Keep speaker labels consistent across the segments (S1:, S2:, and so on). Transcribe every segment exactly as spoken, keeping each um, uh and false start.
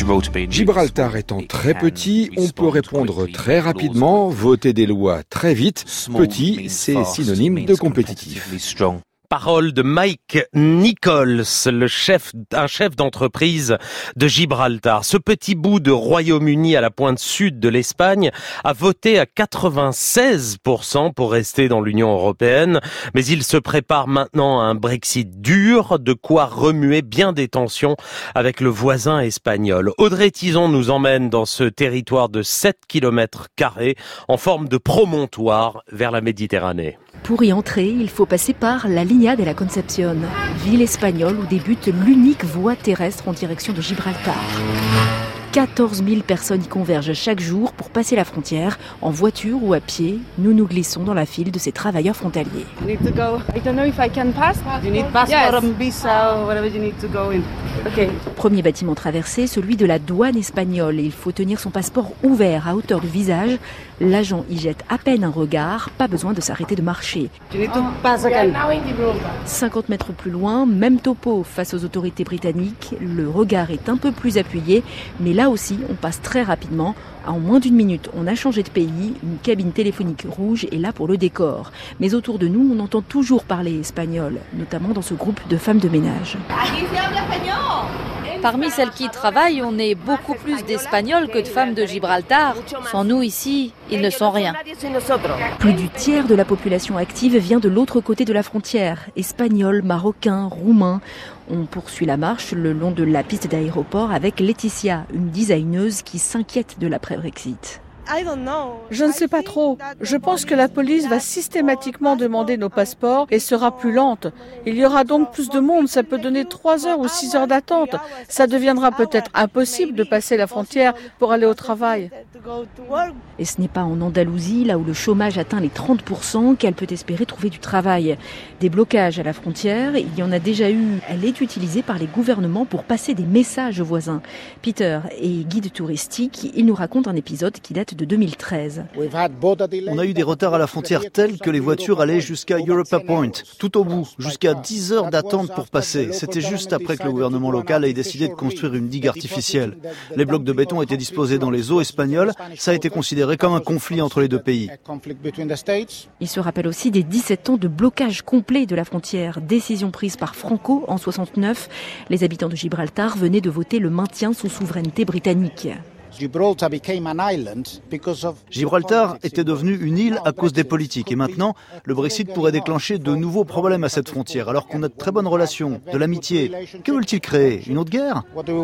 S1: Gibraltar étant très petit, on peut répondre très rapidement, voter des lois très vite. Petit, c'est synonyme de compétitif.
S2: Parole de Mike Nichols, le chef, un chef d'entreprise de Gibraltar. Ce petit bout de Royaume-Uni à la pointe sud de l'Espagne a voté à quatre-vingt-seize pour cent pour rester dans l'Union européenne, mais il se prépare maintenant à un Brexit dur, de quoi remuer bien des tensions avec le voisin espagnol. Audrey Tizon nous emmène dans ce territoire de sept kilomètres carrés en forme de promontoire vers la Méditerranée.
S3: Pour y entrer, il faut passer par la Línea de la Concepción, ville espagnole où débute l'unique voie terrestre en direction de Gibraltar. quatorze mille personnes y convergent chaque jour pour passer la frontière, en voiture ou à pied. Nous nous glissons dans la file de ces travailleurs frontaliers. Premier bâtiment traversé, celui de la douane espagnole. Il faut tenir son passeport ouvert à hauteur du visage. L'agent y jette à peine un regard, pas besoin de s'arrêter de marcher. cinquante mètres plus loin, même topo face aux autorités britanniques. Le regard est un peu plus appuyé, mais là aussi, on passe très rapidement. En moins d'une minute, on a changé de pays. Une cabine téléphonique rouge est là pour le décor. Mais autour de nous, on entend toujours parler espagnol, notamment dans ce groupe de femmes de ménage.
S4: Parmi celles qui travaillent, on est beaucoup plus d'Espagnols que de femmes de Gibraltar. Sans nous ici, ils ne sont rien.
S3: Plus du tiers de la population active vient de l'autre côté de la frontière. Espagnols, Marocains, Roumains. On poursuit la marche le long de la piste d'aéroport avec Laetitia, une designeuse qui s'inquiète de l'après-Brexit.
S5: Je ne sais pas trop. Je pense que la police va systématiquement demander nos passeports et sera plus lente. Il y aura donc plus de monde. Ça peut donner trois heures ou six heures d'attente. Ça deviendra peut-être impossible de passer la frontière pour aller au travail.
S3: Et ce n'est pas en Andalousie, là où le chômage atteint les trente pour cent, qu'elle peut espérer trouver du travail. Des blocages à la frontière, il y en a déjà eu. Elle est utilisée par les gouvernements pour passer des messages aux voisins. Peter est guide touristique. Il nous raconte un épisode qui date de deux mille treize.
S6: On a eu des retards à la frontière tels que les voitures allaient jusqu'à Europa Point, tout au bout, jusqu'à dix heures d'attente pour passer. C'était juste après que le gouvernement local ait décidé de construire une digue artificielle. Les blocs de béton étaient disposés dans les eaux espagnoles. Ça a été considéré comme un conflit entre les deux pays.
S3: Il se rappelle aussi des dix-sept ans de blocage complet de la frontière. Décision prise par Franco en soixante-neuf. Les habitants de Gibraltar venaient de voter le maintien sous souveraineté britannique.
S6: Gibraltar était devenu une île à cause des politiques et maintenant, le Brexit pourrait déclencher de nouveaux problèmes à cette frontière alors qu'on a de très bonnes relations, de l'amitié. Que veulent-ils créer? Une autre guerre?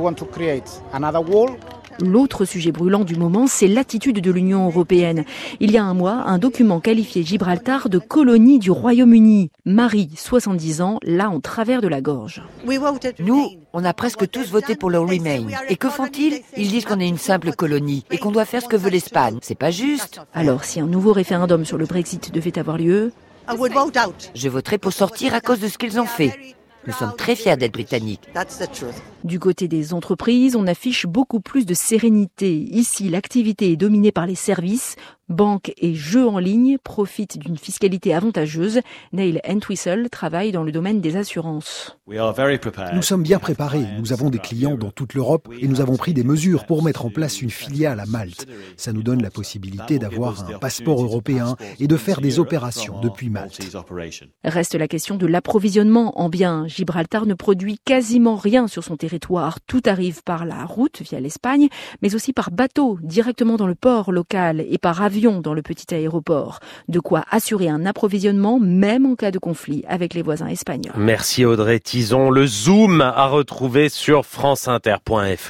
S3: L'autre sujet brûlant du moment, c'est l'attitude de l'Union européenne. Il y a un mois, un document qualifiait Gibraltar de colonie du Royaume-Uni. Marie, soixante-dix ans, là en travers de la gorge.
S7: Nous, on a presque tous voté pour le Remain. Et que font-ils? Ils disent qu'on est une simple colonie et qu'on doit faire ce que veut l'Espagne. C'est pas juste.
S3: Alors, si un nouveau référendum sur le Brexit devait avoir lieu,
S7: je voterai pour sortir à cause de ce qu'ils ont fait. Nous sommes très fiers d'être britanniques.
S3: Du côté des entreprises, on affiche beaucoup plus de sérénité. Ici, l'activité est dominée par les services. Banques et jeux en ligne profitent d'une fiscalité avantageuse. Neil Entwistle travaille dans le domaine des assurances.
S8: Nous sommes bien préparés. Nous avons des clients dans toute l'Europe et nous avons pris des mesures pour mettre en place une filiale à Malte. Ça nous donne la possibilité d'avoir un passeport européen et de faire des opérations depuis Malte.
S3: Reste la question de l'approvisionnement en biens. Gibraltar ne produit quasiment rien sur son territoire. Tout arrive par la route via l'Espagne, mais aussi par bateau directement dans le port local et par avion dans le petit aéroport. De quoi assurer un approvisionnement même en cas de conflit avec les voisins espagnols.
S2: Merci Audrey Tizon. Le Zoom à retrouver sur franceinter point f r.